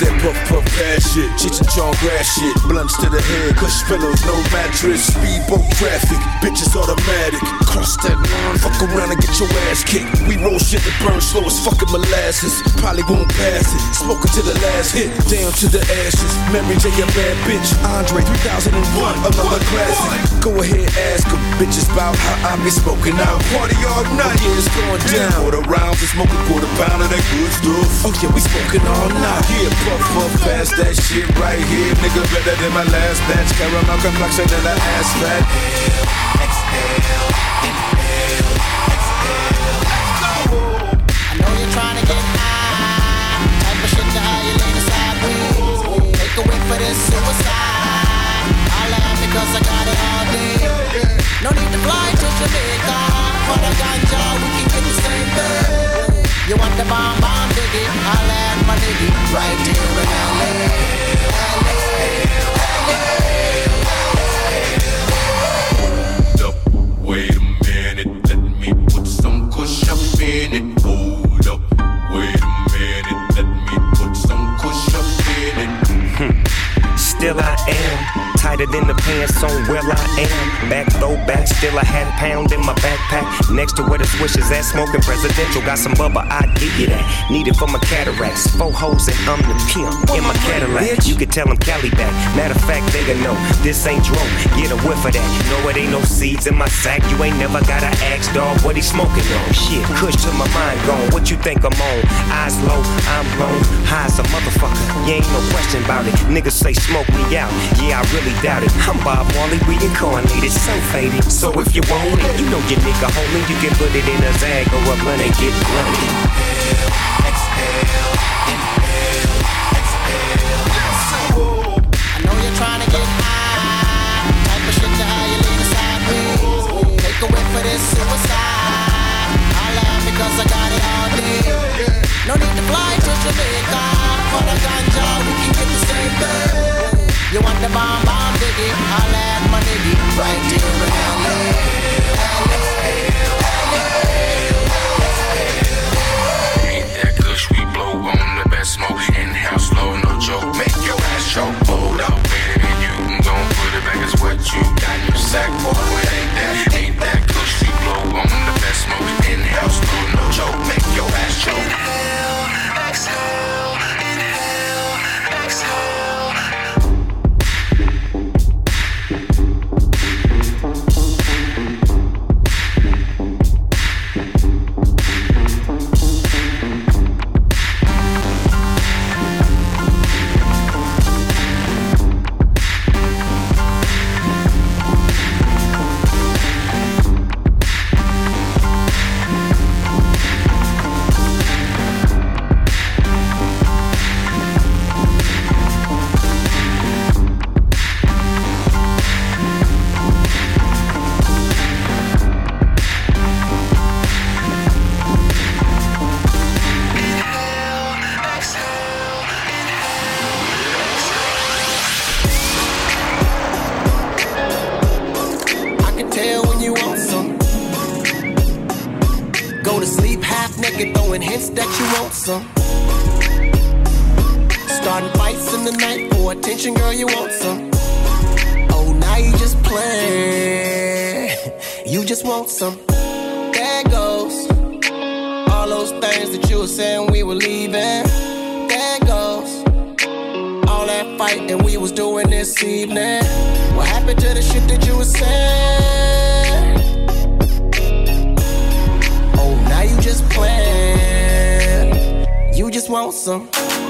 that puff puff pass shit. Cheech and Chong grass shit. Blunts to the head, cush pillows, no mattress. Speedboat traffic, bitches automatic. Cross that line, fuck around and get your ass kicked. We roll shit that burns slow as fucking molasses. Probably won't pass it. Smoking to the last hit, down to the ashes. Mary J, a bad bitch. Andre 3001, another classic. Go ahead, ask them bitches about how I be smoking out. Party all night, yeah, it's going down. Quarter rounds, we smoking quarter pound of that good stuff. Oh yeah, we smoking all night. Yeah, puff puff past that shit right here. Nigga better than my last batch. Caramel complexion and the ass fat. Exhale, inhale, exhale, exhale. I know you're trying to get high. Type of shit to how you lean sideways. Take a whiff for this suicide. I laugh because I got it all day. No need to fly to Jamaica. For the ganja, we can get the same thing. You want the bomb, diggy? I'll add my nigga right here in LA. Hold up, wait a minute, let me put some kush up in it. Hold up, wait a minute, let me put some kush up in it. Still I am tighter than the pants on where I am. Back throwback, still I had a pound in my backpack. Next to where the swishes at, smoking presidential. Got some bubba, I give you that. Need it for my cataracts. 4 hoes and I'm the pimp in my Cadillac. You can tell them Cali back. Matter of fact, they gon' know this ain't dro. Get a whiff of that. No, it ain't no seeds in my sack. You ain't never gotta ask, dog, what he smoking on. Shit, kush to my mind gone. What you think I'm on? Eyes low, I'm blown. High as a motherfucker. You ain't no question about it. Niggas say smoke me out. Yeah, I really doubt it. I'm Bob Marley, reincarnated, so faded. So if you want it, you know your nigga homie. You can put it in a Zag or a blunt and get blunted. Exhale, inhale, exhale, exhale. I know you're trying to get high. Type of shit to how you lean sideways. Take a whiff for this suicide. I laugh because I got it all day. No need to fly to Jamaica. For the ganja, we can get the same thing. You want the bomb, diggy? I'll add my nigga right here in LA. Ain't that kush we blow on the best smoke? Inhale slow, no joke, make your ass choke. Hold up, wait a minute, you can gon' put it back. It's what you got in your sack, boy. Ain't that kush we blow on the best smoke? Inhale slow, no joke, make your ass choke. Inhale, exhale, inhale, exhale. That you want some. Starting fights in the night for attention, girl, you want some. Oh, now you just play. You just want some. There goes all those things that you were saying we were leaving. There goes all that fighting we was doing this evening. What happened to the shit that you were saying? Oh, now you just playing. You just want some.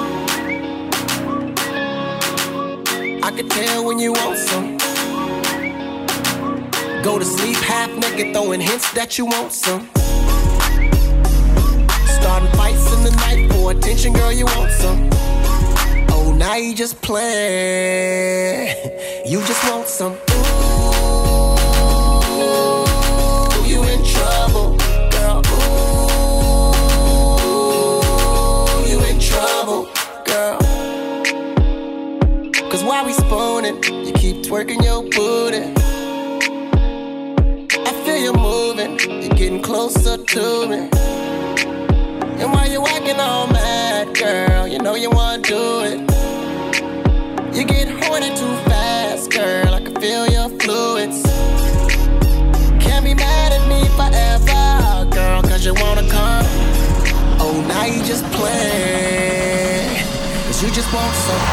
I can tell when you want some. Go to sleep half naked, throwing hints that you want some. Starting fights in the night for attention, girl, you want some. Oh, now you just play. You just want some. Ooh, you in trouble, girl. Ooh, you in trouble, girl. Cause while we spooning, you keep twerking your booty. I feel you moving, you're getting closer to me. And why you acting all mad, girl? You know you wanna do it. You get horny too fast, girl. I can feel your fluids. Can't be mad at me forever, girl, cause you wanna come. Oh, now you just play, cause you just want some.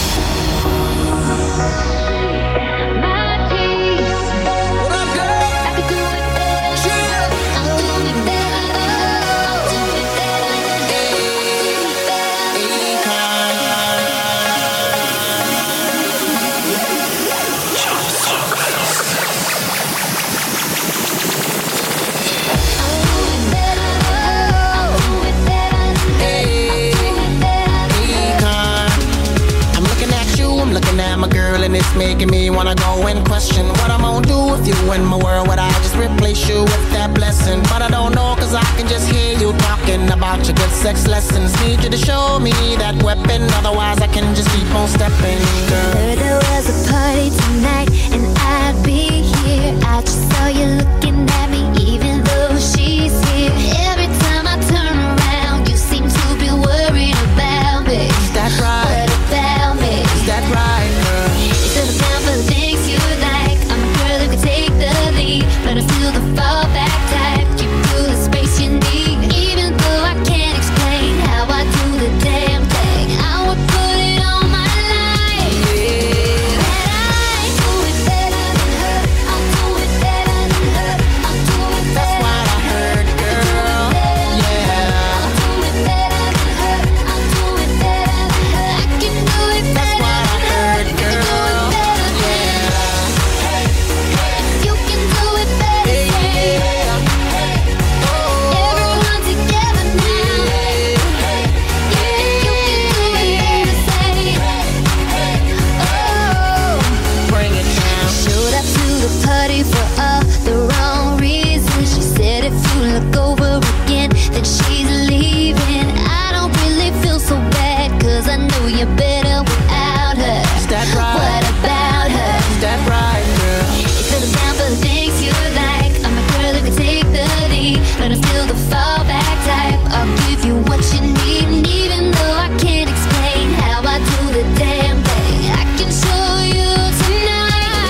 And it's making me wanna go and question what I'm gonna do with you in my world. Would I just replace you with that blessing? But I don't know, cause I can just hear you talking about your good sex lessons. Need you to show me that weapon, otherwise I can just keep on stepping, girl. Heard there was a party tonight and I'd be here. I just saw you looking at me even though she's here. Every time I turn around you seem to be worried about me. Is that right? What about me? Is that right, girl? Down for the things you like. I'm a girl who can take the lead, but I'm still the fallback type. Keep you the space you need, even though I can't explain how I do the damn thing. I would put it on my life. Yeah. That I do it better than her. I'll do it better than her. I'll do it better. That's what I heard, girl. Yeah. I'll do it better than her. I'll do it better than her. I can do it better. That's what I heard, girl. For all the wrong reasons. She said if you look over again then she's leaving. I don't really feel so bad, cause I know you're better without her. Is that right? What about her? Is that right, girl? Instead of down for the things you like, I'm a girl who can take the lead, but I'm still the fallback type. I'll give you what you need, and even though I can't explain how I do the damn thing, I can show you tonight.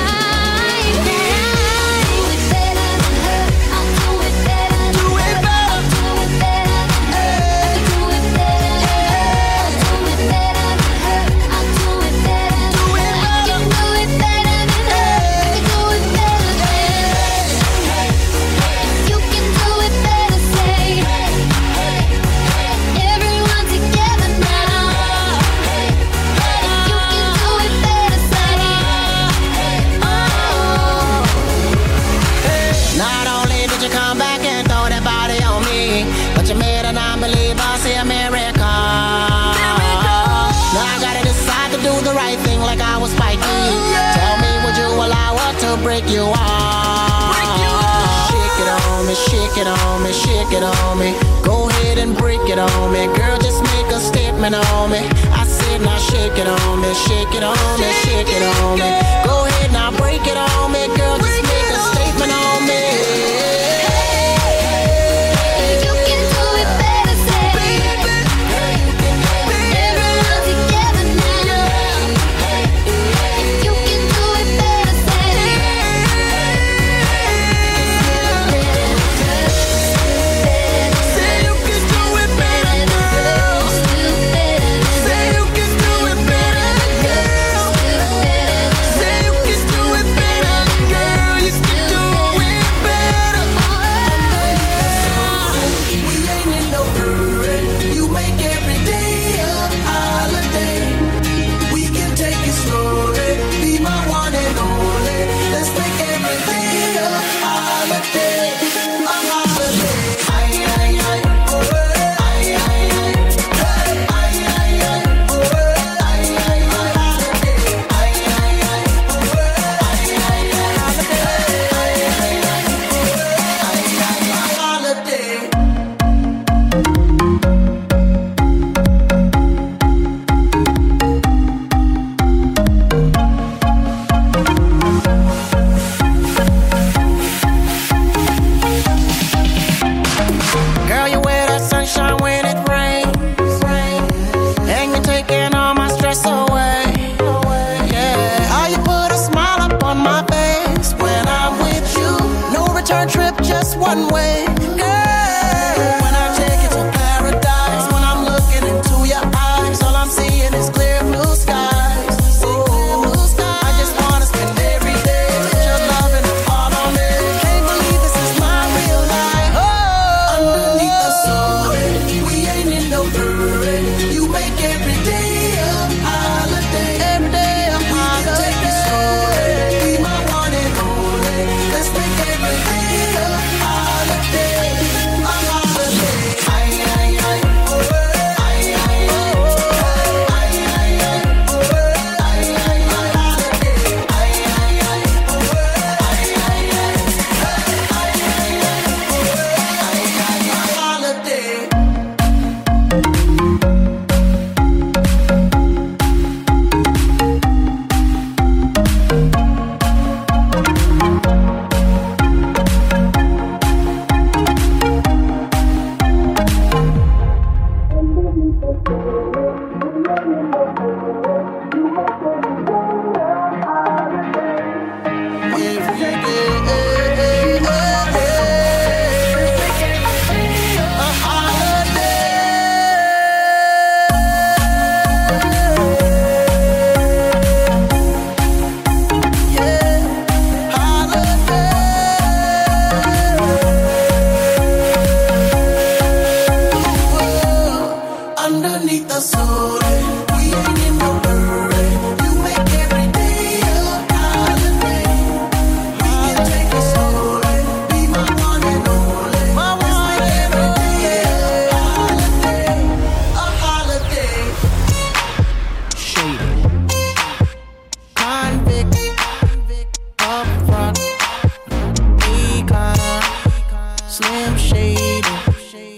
Break you off. Shake it on me, shake it on me, shake it on me. Go ahead and break it on me, girl. Just make a statement on me. I said now shake it on me, shake it on me, shake it on me. Go ahead now break it on me, girl. Just make a statement on me.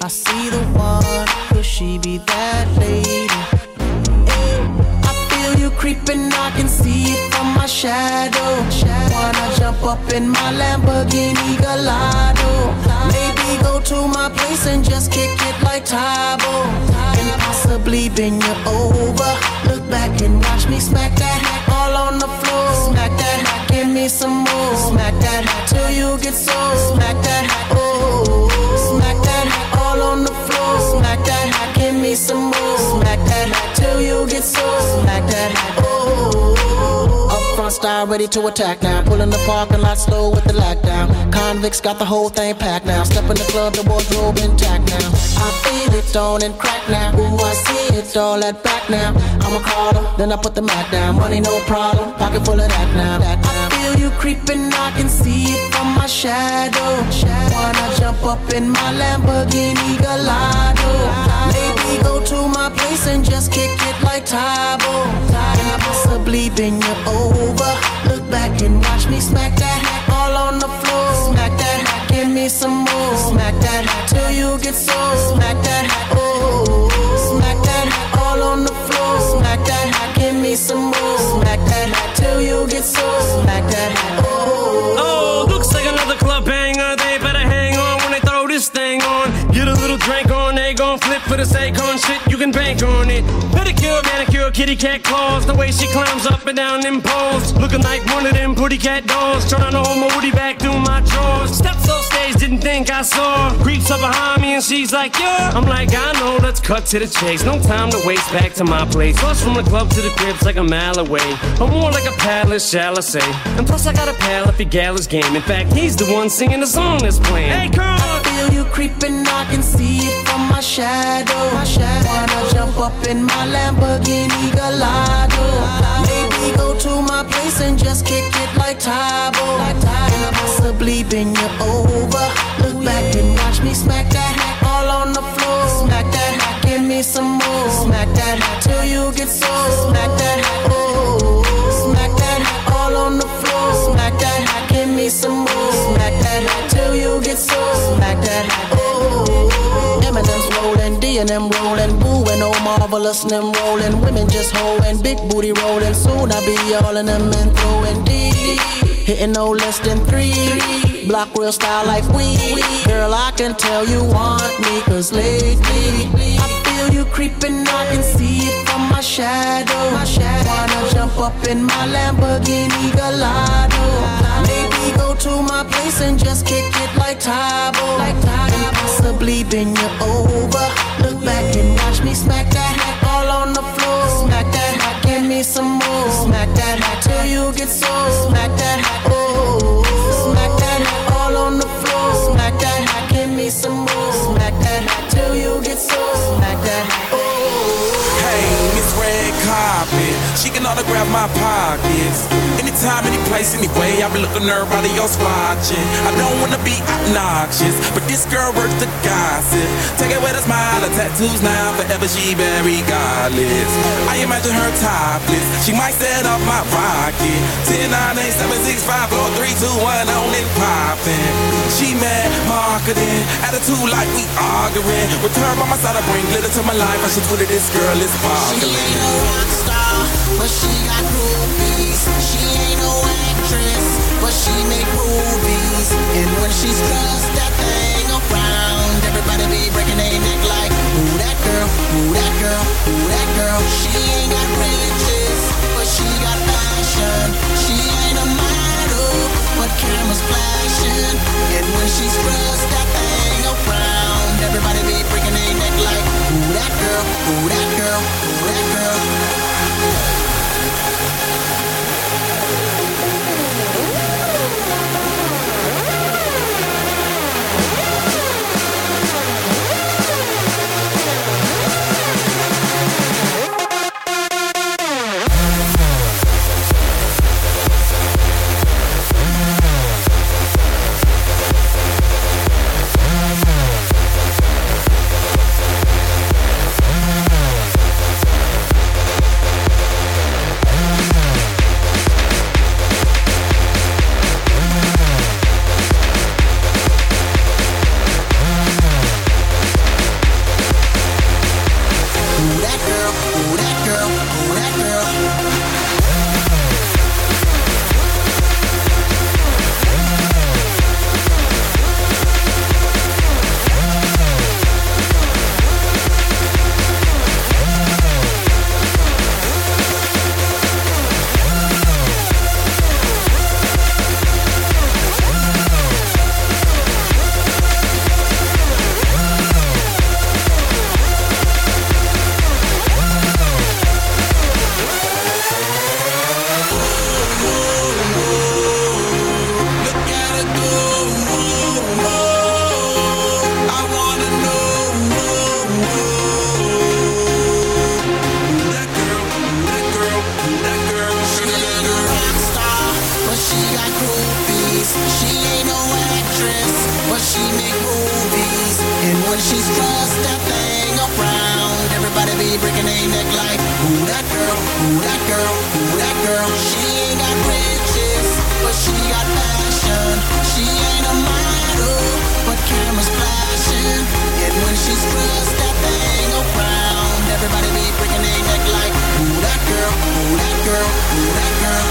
I see the one, could she be that lady? I feel you creeping, I can see it from my shadow. Wanna jump up in my Lamborghini Gallardo. Maybe go to my place and just kick it like Tybo. And possibly bend you over. Look back and watch me smack that hat all on the floor. Smack that hat, give me some more. Smack that hat till you get sore. Smack that hat, oh. Smack that hat all on the floor. Smack that hat, give me some more. Smack that hat till you get sore. Smack that hat, oh. Up front style ready to attack now. Pulling the parking lot slow with the lockdown. Convicts got the whole thing packed now. Step in the club, the wardrobe intact now. I feel it on and crack now. Ooh, I see it all at back now. I'ma call her, then I put the Mac down. Money no problem, pocket full of that now. I feel you creeping, I can see it from my shadow. Wanna jump up in my Lamborghini Gallardo. Maybe go to my place and just kick it like Tybo. And possibly bend you over. Look back and watch me smack that hat all on the floor. Smack that hat, give me some more. Smack that hat till you get sore. Smack that hat, oh. Smack that hat all on the floor. Smack that hat, give me some more. Smack that hat till you get sore. Smack that hat, oh. Oh, looks like another club banger. They better hang on when they throw this thing on. Get a little drink on, they gon' flip for the Akon shit. You can bank on it. Pedicure, manicure, kitty cat claws. The way she climbs up and down them poles, looking like one of them pretty cat dolls. Trying to hold my woody back through my drawers. Steps off stage, didn't think I saw. Creeps up behind me and she's like, yeah. I'm like, I know, let's cut to the chase. No time to waste, back to my place. Plus from the club to the crib's like a mile away. Or more like a palace, shall I say. And plus I got a pal if he gal is game. In fact, he's the one singing the song that's playing. Hey, girl! I feel you creeping, I can see it from my shadow. Wanna jump up in my Lamborghini Gallardo. Maybe go to my place and just kick it like Tybo. And possibly bend you over. Look back and watch me smack that hat all on the floor. Smack that hat, give me some more. Smack that hat till you get sore. Smack that hat, oh. Smack that hat all on the floor. Smack that hat, give me some more. Smack that hat till you get sore. Smack that hat, oh. Eminem's rolling, D and M rolling, Boo and Oh Marvelous and them rolling. Women just holding, big booty rolling. Soon I be all in them and throwing D. Hitting no less than 3. Block real style like we. Girl, I can tell you want me, cause lately I feel you creeping, I can see it from my shadow. Wanna jump up in my Lamborghini Gallardo. Maybe go to my place and just kick it like Tybo. And possibly bend you over. Look back and watch me smack that hat all on the floor. Smack that hat, give me some more. Smack that hat till you get sore. Smack that hat, oh. Smack that hat all on the floor. Smack that hat, give me some more. Smack that hat till you get sore. Smack that hat, oh. Hey, Miss Red Carpet, she can autograph my pockets. Anytime, any place, anyway, I be looking at everybody else watching. I don't wanna be obnoxious, but this girl worth the gossip. Take it with a smile, her tattoos now, forever she very godless. I imagine her topless, she might set up my rocket. 10, 9, 8, 7, 6, 5, 4, 3, 2, 1, on and poppin'. She mad marketing, attitude like we arguing. With her by my side, I bring glitter to my life. I should Twitter, this girl is sparkling. She ain't no rock star, but she got groupies. She ain't no actress, but she make movies. And when she's dressed that thing around, everybody be breaking their neck like, ooh, that girl, ooh, that girl, ooh, that girl. She ain't got riches, but she got fashion. She ain't a model, but cameras flashing. And when she's dressed that thing around, everybody be breaking their neck like, ooh, that girl, ooh, that girl, ooh, that girl. she struts that thing around, everybody be breaking their neck like, who that girl, who that girl, who that girl? She ain't got riches, but she got passion. She ain't a model, but cameras flashing. And when she struts that thing around, everybody be breaking their neck like, who that girl, who that girl, who that girl?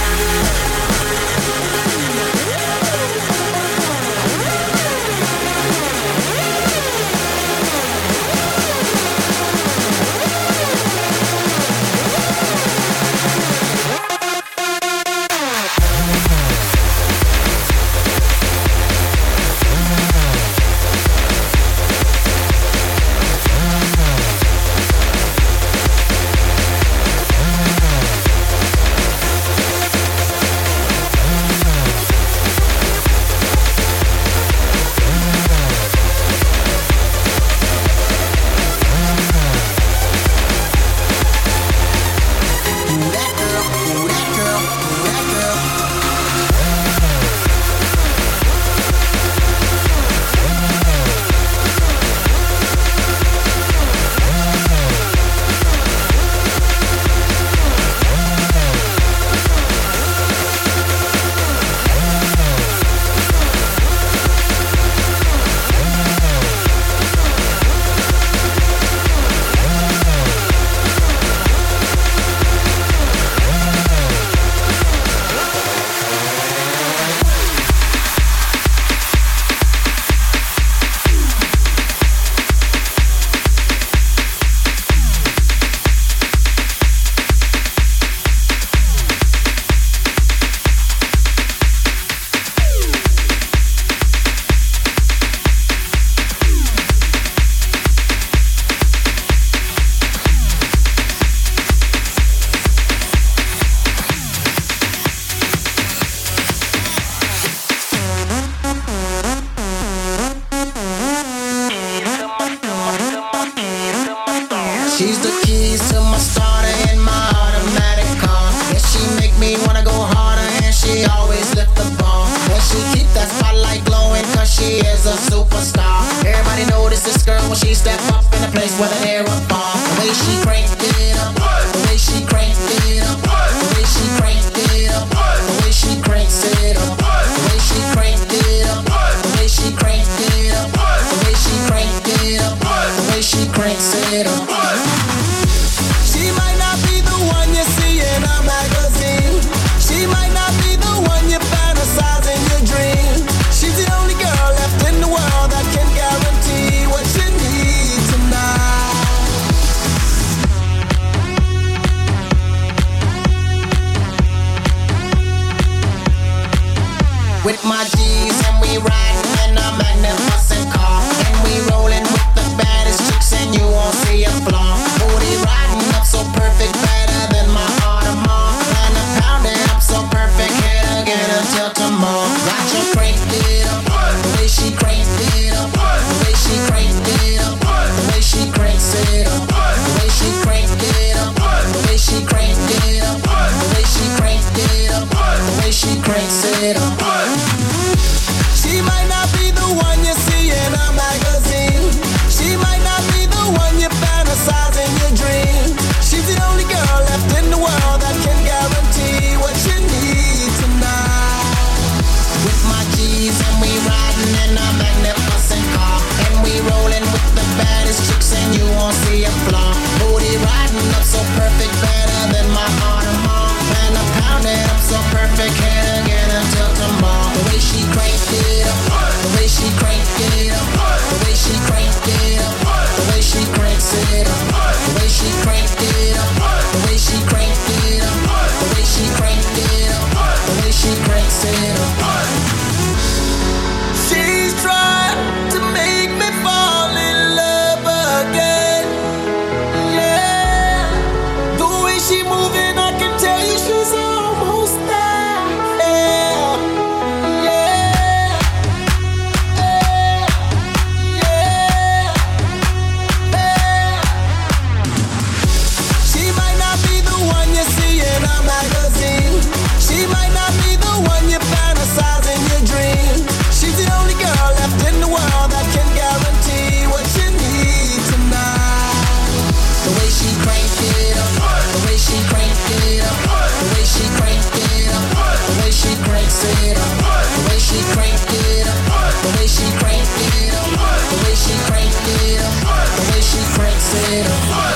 She's the keys to my starter in my automatic car. Yeah, she make me wanna go harder, and she always lift the bar. And she keep that spotlight glowing, cause she is a superstar. Everybody notice this girl when she step up in a place where they're apart. The way she cranks it up, the way she cranks it up, the way she cranks it up, the way she cranks it up, the way she cranks it up, the way she cranks it up, the way she cranks it up, the way she cranks it up. She might not be the one you see in a magazine. She might not be the one you fantasize in your dream. She's the only girl left in the world that can guarantee what you need tonight. With my G's and we riding in a magnificent car, and we rolling with the baddest chicks, and you later.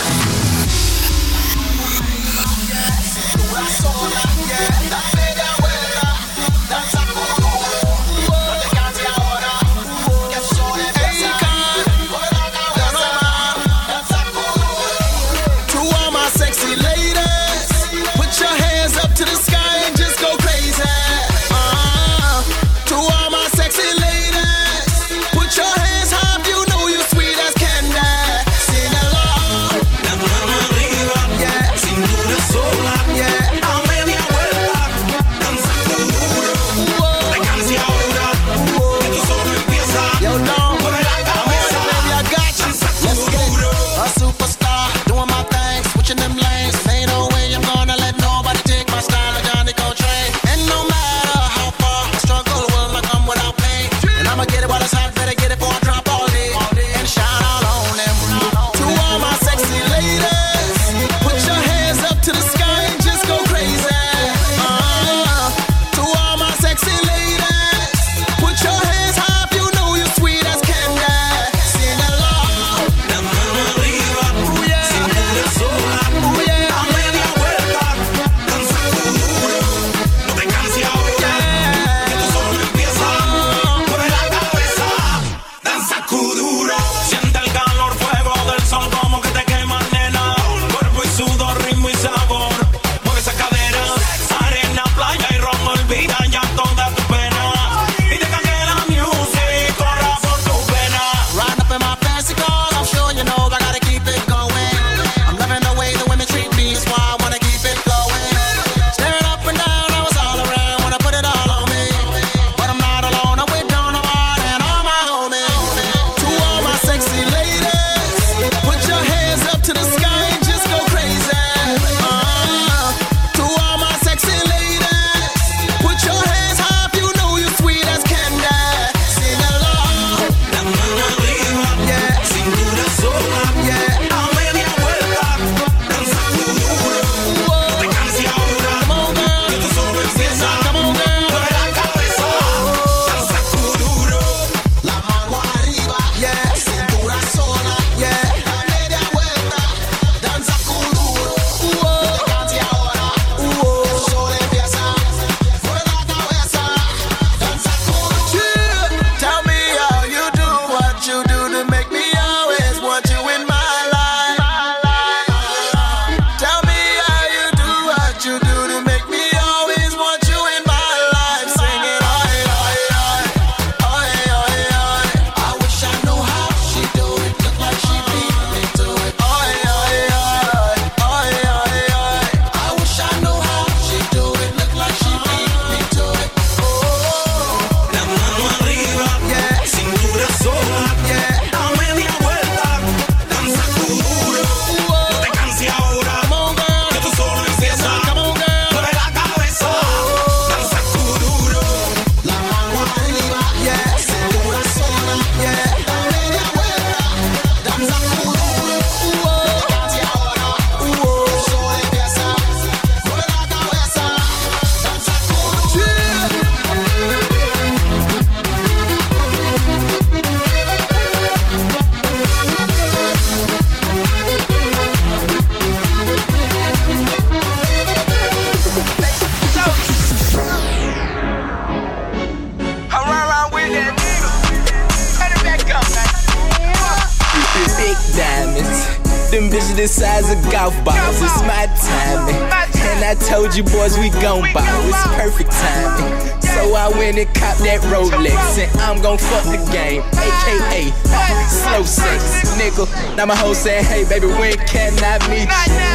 Them bitches the size of golf balls. It's my timing. And I told you boys we gon' ball. It's perfect timing. So I went and copped that Rolex. And I'm gon' fuck the game. AKA slow sex, nigga. Now my hoe saying, hey baby, when can I meet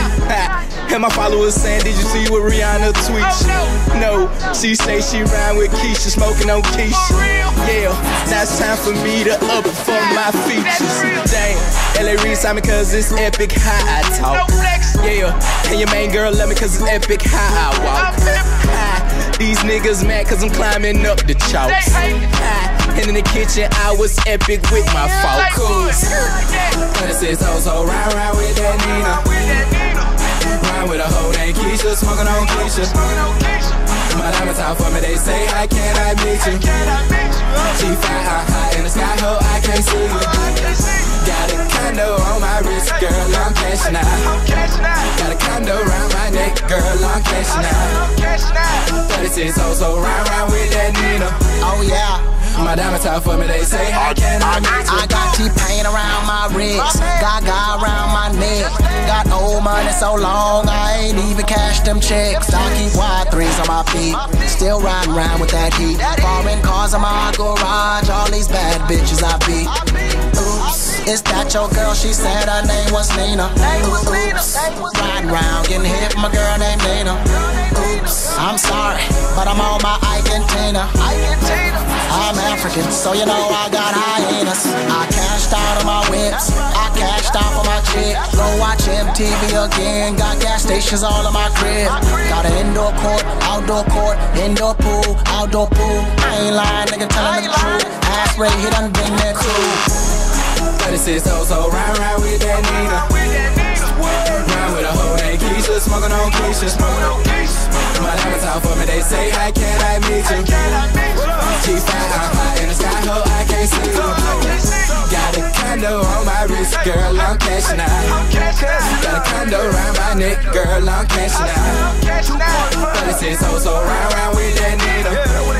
you? And my followers saying, did you see what Rihanna tweets? No, she say she rhyme with Keisha, smoking on Keisha. Yeah, now it's time for me to up for my features. Damn, LA Reid saw me cause it's epic how I talk. Yeah, and your main girl love me cause it's epic how I walk. These niggas mad cause I'm climbing up the chalks. And in the kitchen I was epic with my focus. 26 hoes, so ride with that Nina. Ride with a hoe named Keisha, smoking on Keisha. My diamonds out for me, they say, how can I meet you? She fly high in the sky, ho, I can't see you. Got a condo on my wrist, girl, cashing out. Got a condo around my neck, girl, I'm cashing out. 36 hoes, so round with that Nina. Oh yeah. My diamonds out for me, they say, how can I meet you? I got T-Pain around my wrist, Gaga around my neck. Got old money so long, I ain't even cashed them checks. I keep wide threes on my feet, still riding around with that heat. Foreign cars in my garage, all these bad bitches I beat. Oops, is that your girl? She said her name was Nina. Oops, riding around getting hit with my girl named Nina. Oops, I'm sorry, but I'm on my Ike and Tina. I'm African, so you know I got hyenas. I cashed out on my whips, I cashed out for my chick. Go watch MTV again, got gas stations all in my crib. Got an indoor court, indoor pool, outdoor pool. I ain't lying, nigga, telling the truth. Ass Ray, he done been there too. 36 hoes, so round with that Nina. Round with a hoe named Keisha, smoking on Keisha. My diamonds out for me, they say, how can I meet you? G5, I'm high in the sky, ho, I can't see you. Got a condo on my wrist, girl, I'm cashing out. Got a condo around my neck, girl, I'm cashing out. 36 hoes, so round with that Nina.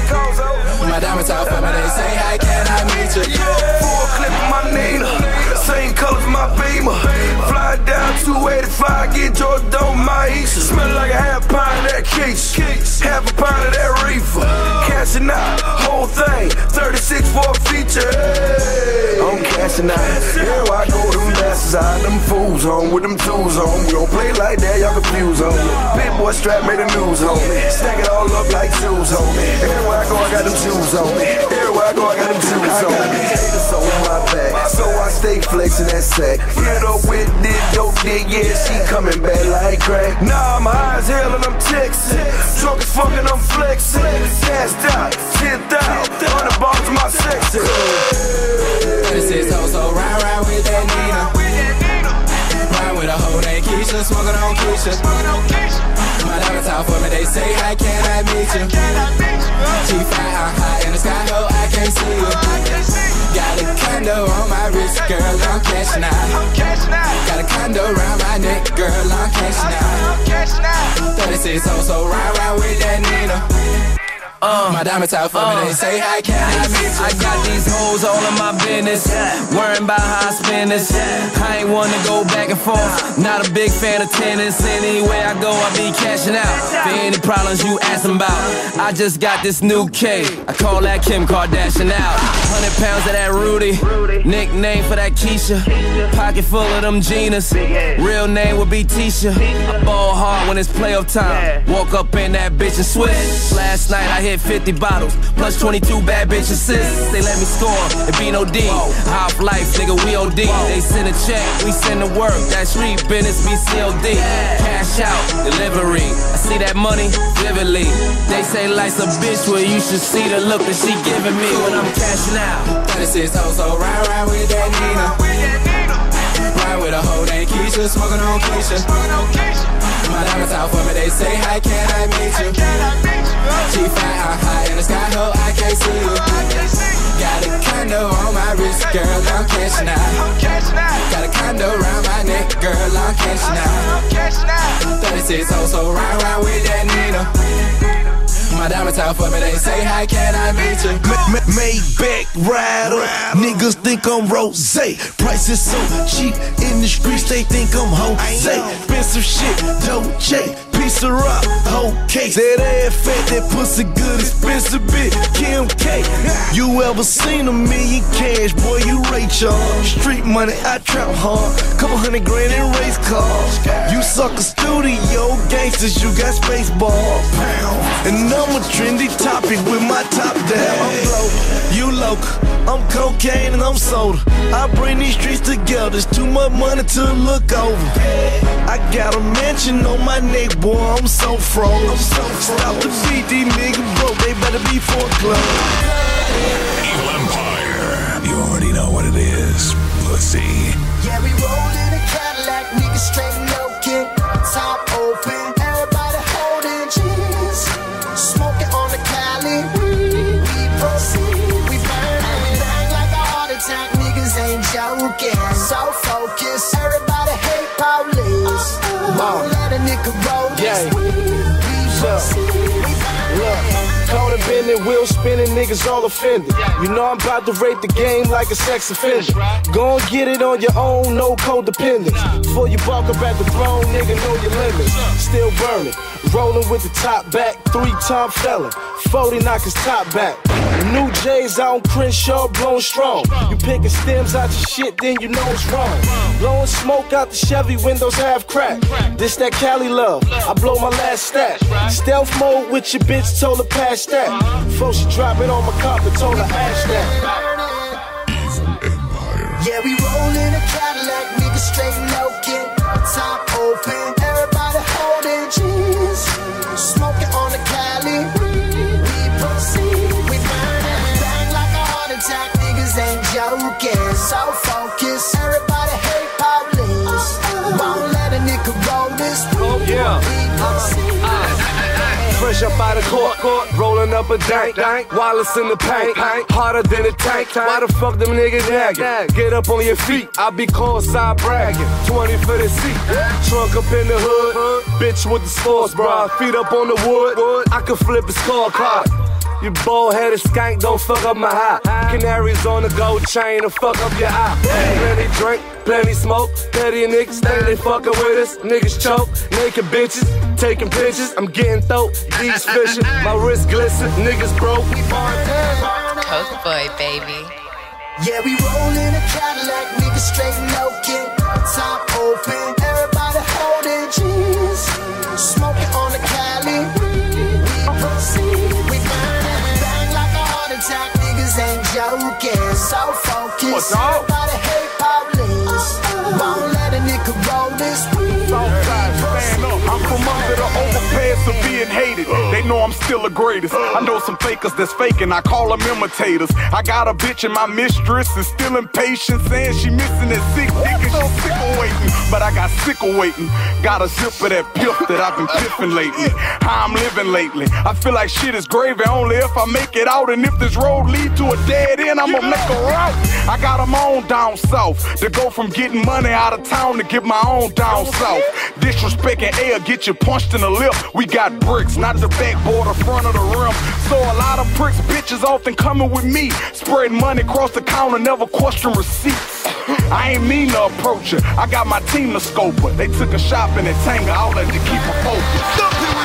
My diamonds out for me, they say, how can I meet you? Full clip of my Nina, same colors my Beamer. Fly down 285, get Jordan on my Easter. Smell like a half pound of that Keisha, half a pound of that reefer. Cashing out, whole thing, 36 for a feature. I'm cashing out, here I go, them bastards out, them fools home with them tools on. We don't play like that, y'all confused on me. Big boy strap made the news on me. Stack it all up like shoes on me. Everywhere I go, I got them shoes on me. Everywhere I go, I got them shoes on me. Haters on my back, so I stay flexing that sack. Hit up with this dope dick, yeah, she coming back like crack. Nah, I'm high as hell and I'm texting. Drunk as fuck and I'm flexing. Cashed out, 10,000, 100 bars to my section. 36 hoes, so round with that Nina. Round with a hoe named Keisha, smoking on Keisha. My diamonds out for me, they say, how can I meet you? G5, I'm high in the sky, ho, I can't see you. Got a condo on my wrist, girl, I'm cashing out. Got a condo around my neck, girl, I'm cashing out. 36 hoes, so round with that Nina. My diamonds out for me, they say, how can I meet you? I got these hoes all in my business, worrying about how I spend this. I ain't one to go back and forth, not a big fan of tennis. Anywhere I go, I be cashing out. For any problems you asking about, I just got this new K, I call that Kim Kardashian out. 100 pounds of that Rudy, nickname for that Keisha. Pocket full of them Genas, real name would be Tisha. I ball hard when it's playoff time, walk up in that bitch and switch. Last night I hit 50 bottles, plus 22 bad bitch assists. They let me score, it be no D. Half life, nigga, we OD. They send a check, we send the work. That street business be COD. Cash out, delivery. I see that money vividly. They say life's a bitch, well you should see the look that she giving me when I'm cashing out. 36 hoes, so round with that Nina. Ride with a hoe named Keisha, smoking on Keisha. My diamonds out for me, they say, how can I meet you? G5, I'm high in the sky, ho, I can't see you. Got a condo on my wrist, girl, I'm cashing out. Got a condo around my neck, girl, I'm cashing out. 36 hoes, so round with that Nina. My diamonds out for me, they say, how can I meet you? Maybach rider, niggas think I'm Rosé. Price is so cheap in the streets, they think I'm Jose. Expensive shit, Dolce, piece of rock, whole case. That ass fat, that pussy good, expensive bitch, Kim K. You ever seen $1 million cash, boy, you Ray Charles. Street money, I trap hard, couple $100 grand in race cars. You sucker studio gangsters, you got space ball. And I'm a trendy topic with my top down. I'm global, you local, I'm cocaine and I'm soda. I bring these streets together, there's too much money to look over. I got a mansion on my neck, boy, I'm so froze. Stop the beat, these niggas broke, they better be foreclosed. Evil Empire, you already know what it is, pussy. Yeah, we roll in a Cadillac, niggas straight low kick, top open, everybody holding cheese, smoking on the Cali, we proceed, we burn everything like a heart attack, niggas ain't joking, so focused, everybody hate police. spinning, wheels spinning, niggas all offended. You know I'm about to rape the game like a sex offender. Go and get it on your own, no codependence. Before you walk up at the throne, nigga, know your limits. Still burning, rolling with the top back, 3-time felon. 40 knock his top back. New J's out on Crenshaw, blowing strong. You picking stems out your shit, then you know it's wrong. Blowing smoke out the Chevy, windows half cracked. This that Cali love, I blow my last stack. Stealth mode with your bitch, told her pass that. Before she drop it on my carpet, told her ash that. Yeah, we roll in a Cadillac, niggas straight low-key, top open, everybody holding G's, smoking on the Cali, we proceed, we burn it, bang like a heart attack, niggas ain't joking, so focused, everybody hate police, won't let a nigga roll this, we proceed. Fresh up out of court, rolling up a dank, Wallace in the paint, harder than a tank. Why the fuck them niggas nagging? Get up on your feet, I be called side bragging. 20 for the seat, trunk up in the hood, bitch with the sports bra, feet up on the wood. I can flip a scorecard. You bald-headed skank, don't fuck up my high. Canaries on the gold chain and fuck up your eye. Plenty drink, plenty smoke. Petty niggas think they fucking with us. Niggas choke, naked bitches, taking pictures. I'm getting throat, these fishing. My wrist glisten, niggas broke. Coke boy, baby. Yeah, we roll in a Cadillac, niggas straight low-key, top open, everybody holding G's, smoking on the Cali, we proceed, we burn it, bang like a heart attack, niggas ain't joking, so focused, everybody hate police, won't let a nigga roll this weed. I'm from under the overpass of being hated. They know I'm still the greatest. I know some fakers that's faking, I call them imitators. I got a bitch and my mistress is still impatient, saying she missing that sick dick and she's sick of waiting. But I got sick of waiting. Got a zip of that piff that I've been piffing lately. How I'm living lately. I feel like shit is gravy only if I make it out. And if this road lead to a dead end, I'ma make a route. I got them on down south. To go from getting money out of town to get my own down south. Disrespecting air, get you punched in the lip. We got bricks, not the backboard or front of the rim. So a lot of pricks, bitches often coming with me. Spreading money across the counter, never question receipts. I ain't mean to approach her. I got my team to scope her. They took a shop in the Tanga outlet to keep her focused.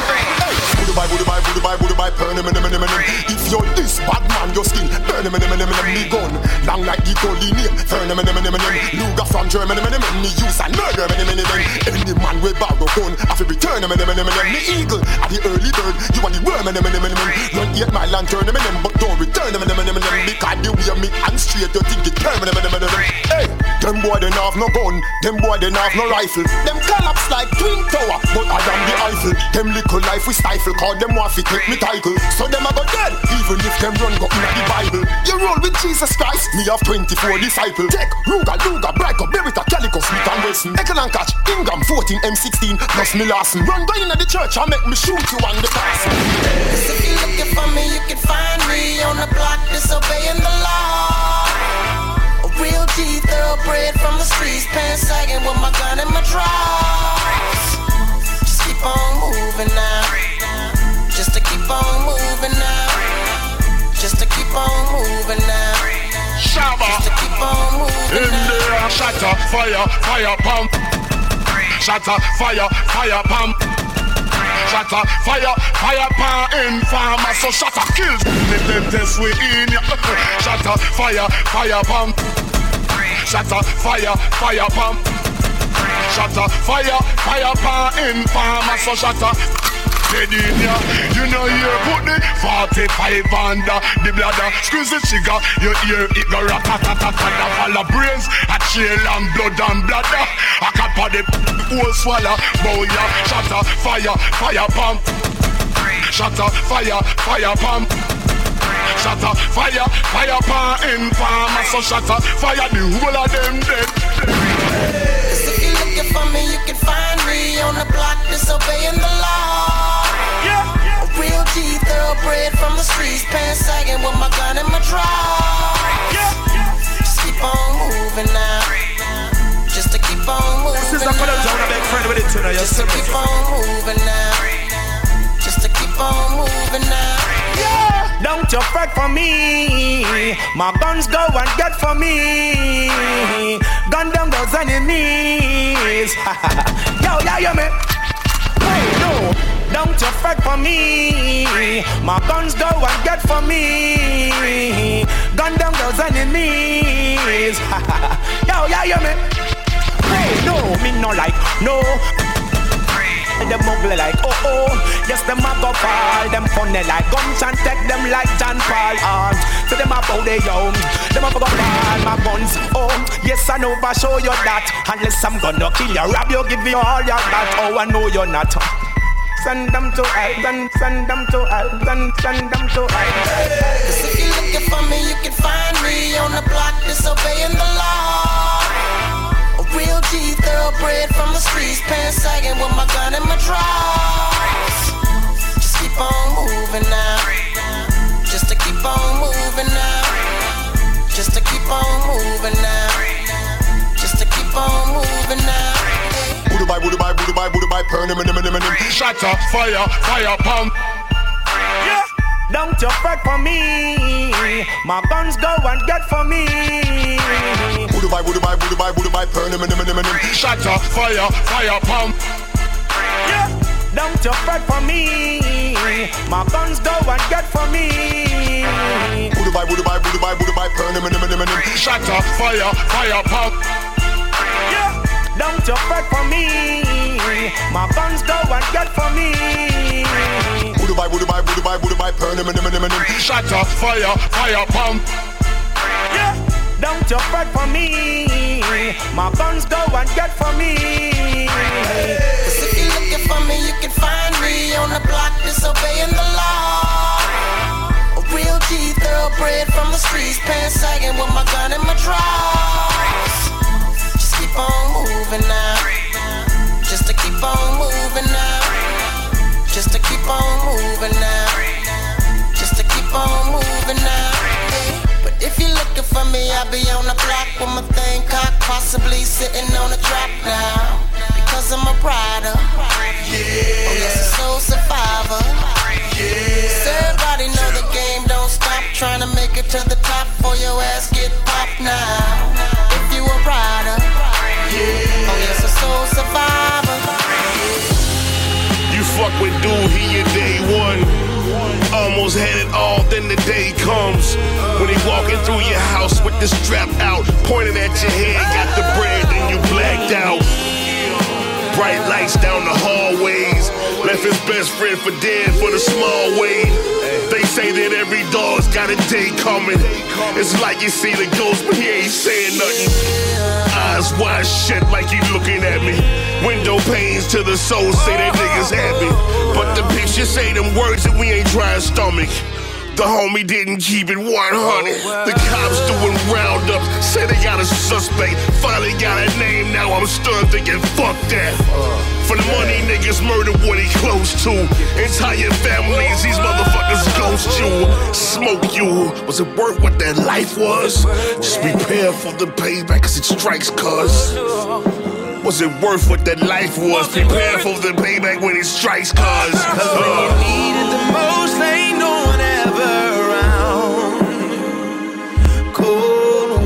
Would buy, burn him. If you're this bad man, your skin, burn him, me gun. Long like the Tolly name, burn him. Luga from Germany, me use and murder, any man will bow the gun, I feel return him, me eagle, at the early bird, you want the worm, run 8 mile and turn him, but don't return him, because the way me and straight, you think it turn him, hey, them boy they have no gun, them boy they have no rifle, them collapse like Twin Tower, but I am the Eiffel, them little life we stifle, cause them want to take me title, so them a go dead, even if them run go in the Bible, you roll with Jesus Christ, me have 24 disciples, take Ruga, Brico, Beretta, Calico, Smith and Wesson, Ekan and Catch, Ingram, 14, M16, plus me Larson, run go in the church and make me shoot you on the pass. Cause if you're looking for me, you can find me on the block disobeying the law. A real G, thoroughbred from the streets, pants sagging with my gun in my drawers. Just keep on moving now. Just to keep on moving now. Just to keep on moving now. Shabba. Just to keep on moving now. Shatter, fire, pump. Shatter, fire, pump. Shatter, fire, pump. Informer, so shatter kills. Let them test we in ya. Shatter, fire, pump. Shatter, fire, pump. Shatter, fire, pump. Informer, so shatter. You know you put the 45 under the bladder. Squeeze the trigger, you hear it go rat-a-tat-a-tat. All the brains, a chill and blood and bladder. I can't put the whole swallow. Bow ya, shatter, fire pump. Shatter, fire pump. Shatter, fire pump. Informer, so shatter, fire the whole of them dead. Cause if you're looking for me, you can find me on the block disobeying the law. A real G, thoroughbred from the streets, pants sagging with my gun in my drawers. Just keep on moving now. Just to keep on moving now. Just to keep on moving now. Just to keep on moving now. Don't you fret for me. My guns go and get for me. Gun down those enemies. Yo, yeah, you me. Hey, no. Don't you fret for me. My guns go and get for me. Gun down those enemies. Yo, yeah, you me. Hey, no, me no like, no. Them ugly like, oh. Yes, them a go fall. Them funny like guns and take them like John Paul. So them a bow they young. Them a go fall my guns. Oh, yes, I know for show you that. Unless I'm gonna kill you, rob you, give you all your that. Oh, I know you're not. Send them to hell, send them to hell, send them to hell. Cause if you're looking for me, you can find me on the block disobeying the law. A real G, thoroughbred from the streets, pants sagging with my gun in my drawers. Just keep on moving now. Just to keep on moving now. Just to keep on moving now. Just to keep on moving now. Woody bye, burn him. Shatter, fire, pump. Yeah. Don't you fret for me. My guns go and get for me. Woody bye, burn him. Shatter, fire, pump. Yeah. Don't you fret for me. My guns go and get for me. Woody bye, burn him. Shatter, fire, pump. Yeah. Don't you fret for me. My guns go and get for me. Woody bye, burn him. Shatter, fire, pump. Yeah. Don't you fret for me. My guns go and get for me. Cause if you're looking for me, you can find me on the block disobeying the law. A real G, thoroughbred from the streets, pants sagging with my gun in my drawers. Just keep on moving now. Just to keep on moving now. Just to keep on moving now. Just to keep on moving now. But if you're looking for me, I'll be on the block with my thing cocked, possibly sitting on a trap now. Because I'm a rider. Yeah. Oh yes, a soul survivor. Yeah. So everybody know the game don't stop. Trying to make it to the top for your ass get popped now. If you a rider. Yeah. Oh yes, a soul survivor. You fuck with dude, he your day one. Almost had it all, then the day comes when he walking through your house with the strap out, pointing at your head, got the bread, then you blacked out. Bright lights down the hallways, left his best friend for dead for the small way. They say that every dog's got a day coming. It's like you see the ghost, but he ain't saying nothing. Eyes wide shut like he looking at me. Window panes to the soul say that niggas happy. But the picture say them words that we ain't trying to stomach. The homie didn't keep it 100. The cops doing roundups, say they got a suspect. Finally got a name, now I'm stunned thinking fuck that. For the money, niggas murder what he close to. Entire families, these motherfuckers ghost you. Smoke you, was it worth what that life was? Just prepare for the payback cause it strikes cuz. Was it worth what that life was? Prepare for the payback when it strikes cuz. Cause when you need it the most, ain't no one ever around. Cold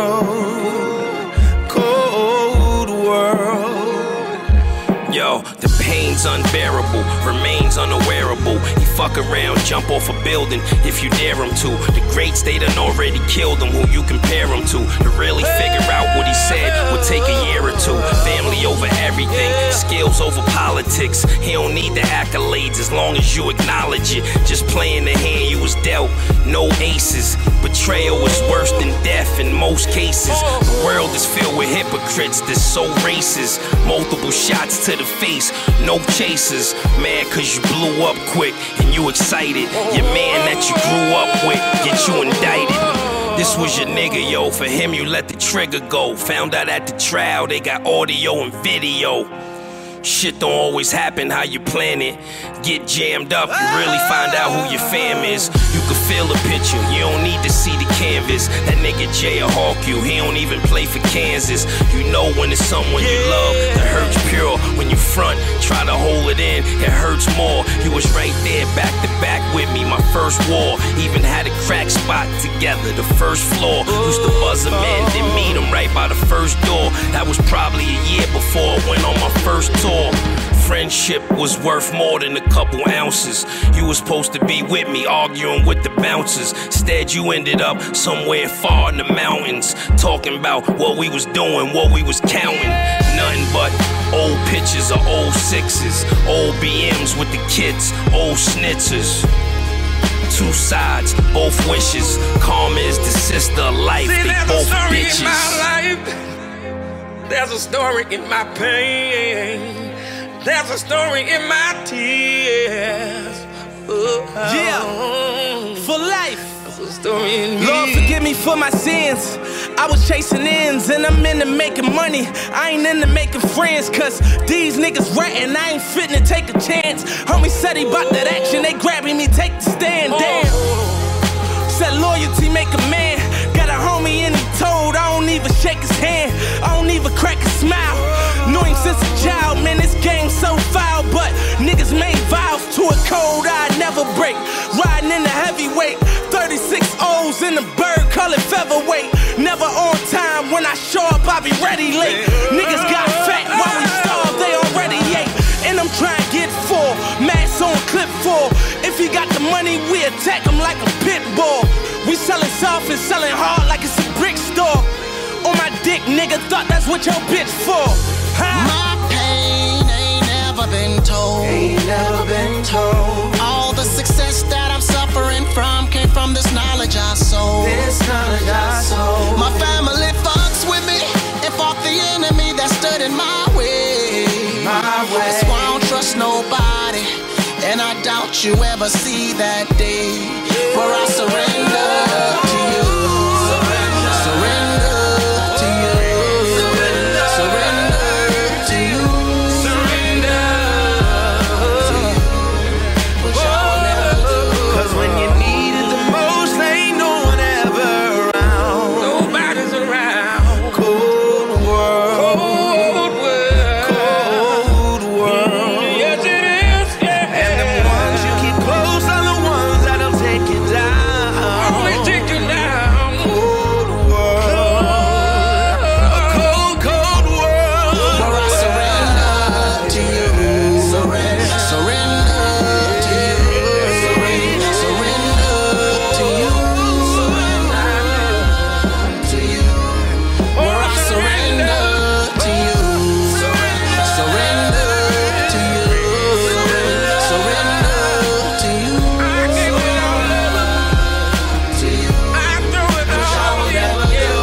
world. Yo, the pain's unbearable, remains unawareable. He fuck around, jump off a building if you dare him to. The greats, they done already killed him, who you compare him to. To really figure out what he said would take a year or two. Family over everything, skills over politics. He don't need the accolades as long as you acknowledge it. Just playing the hand you was dealt, no aces. Betrayal is worse than death in most cases. The world is filled with hypocrites that's so racist. Multiple shots to the face, no chasers. Mad cause you blew up quick and you excited. Your man that you grew up with get you indicted. This was your nigga, yo. For him you let the trigger go. Found out at the trial they got audio and video. Shit don't always happen how you plan it. Get jammed up, you really find out who your fam is. You can feel the picture, you don't need to see the canvas. That nigga Jay will hawk you, he don't even play for Kansas. You know when it's someone you love that hurts pure. When you front, try to hold it in, it hurts more. You was right there back to back with me, my first war. Even had a crack spot together, the first floor. Used to buzz him in, then meet him right by the first door. That was probably a year before I went on my first tour. Friendship was worth more than a couple ounces. You was supposed to be with me, arguing with the bouncers. Instead, you ended up somewhere far in the mountains, talking about what we was doing, what we was counting. Nothing but old pictures of old sixes, old BMs with the kids, old snitzers. Two sides, both wishes. Karma is the sister of life. See, they both bitches. In my life. There's a story in my pain. There's a story in my tears. Yeah, for life. There's a story in me. Lord, forgive me for my sins. I was chasing ends and I'm into making money. I ain't into making friends, cause these niggas ratting. I ain't fitting to take a chance. Homie said he bought that action. They grabbing me, take the stand. Damn. Said loyalty make a man. Got a homie and he told I don't even shake his hand. I don't even crack a smile. Knew him since a child, man, this game's so foul. But niggas made vows to a code I never break. Riding in the heavyweight, 36 O's in the bird, call it featherweight. Never on time, when I show up I be ready late. Niggas got fat while we starve, they already ate. And I'm trying to get full, mass on clip full. If he got the money, we attack him like a pit bull. We selling soft and selling hard like it's a brick store. On my dick, nigga, thought that's what your bitch for. My pain ain't never been told. Ain't never been told. All the success that I'm suffering from came from this knowledge I sold. This knowledge I sold. My family fucks with me and fought the enemy that stood in my way. My way. That's why I don't trust nobody, and I doubt you ever see that day where I surrender to you. Surrender to you. Surrender to you. Surrender to you. Which I will never do. Cause when you need it the most, ain't no one ever around. Nobody's around. Cold world. Cold world. Cold world. Yes, it is. Yeah. And the ones you keep close are the ones that'll take you down. Only take you down. Cold world. A cold, cold world. Where I surrender to you. Surrender to you. Surrender to you. To you. Where I surrender to you. Surrender to you. Surrender to you. To you. I do it Which I will never all. do.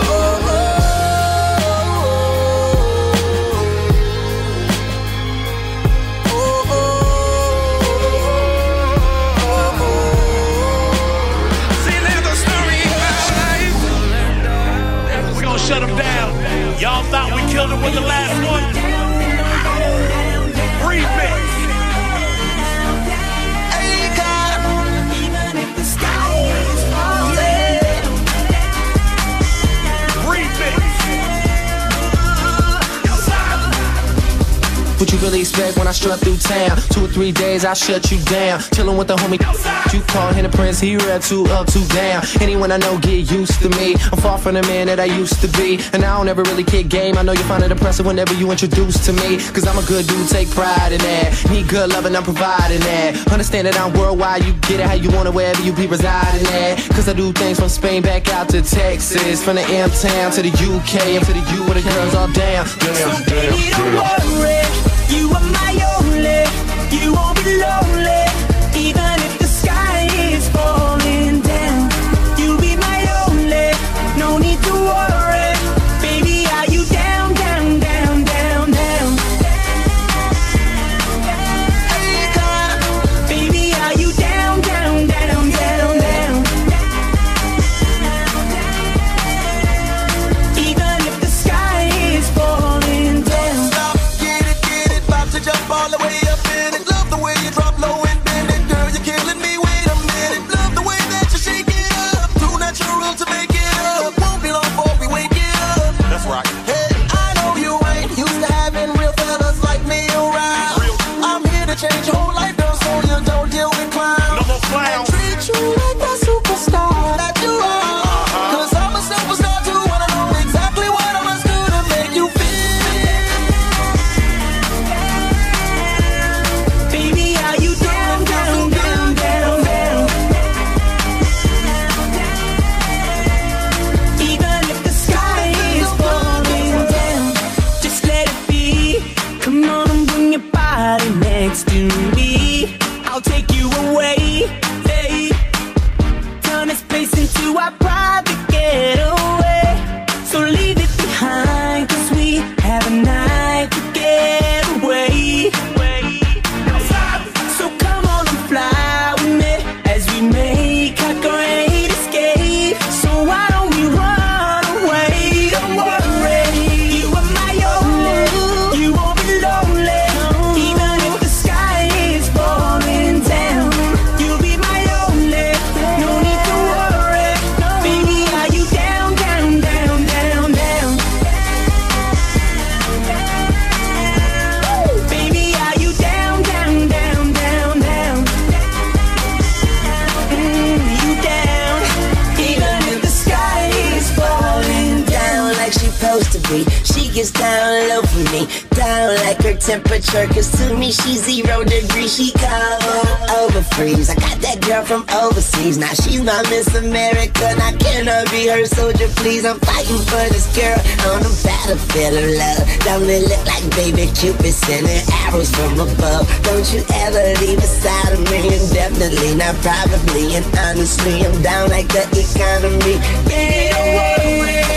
See, there's a story in my life. We're gonna shut him down. Y'all thought we killed him with the last one? Remix. What you really expect when I strut through town? 2 or 3 days, I shut you down. Chillin' with the homie, you call him the prince, he real 2 up, 2 down. Anyone I know get used to me. I'm far from the man that I used to be, and I don't ever really kick game. I know you find it impressive whenever you introduce to me, cause I'm a good dude, take pride in that. Need good loving, I'm providing that. Understand that I'm worldwide, you get it how you want it, wherever you be residing at. Cause I do things from Spain back out to Texas, from the M-Town to the UK, and to the U where the girls all down. So baby, don't worry, you are my only. You won't be lonely, even if the sky is falling down. You'll be my only, no need to worry. Baby, are you down, down, down, down, down? Baby, are you down, down, down, down, down? Even if the sky is falling down. degree. She gets down low for me, down like her temperature. Cause to me she's 0 degrees. She cold over freeze. I got that girl from overseas. Now she's my Miss America. Now can I be her soldier, please? I'm fighting for this girl on the battlefield of love. Don't it look like baby Cupid sending arrows from above? Don't you ever leave aside of me. Indefinitely, not probably. And honestly, I'm down like the economy. Yeah.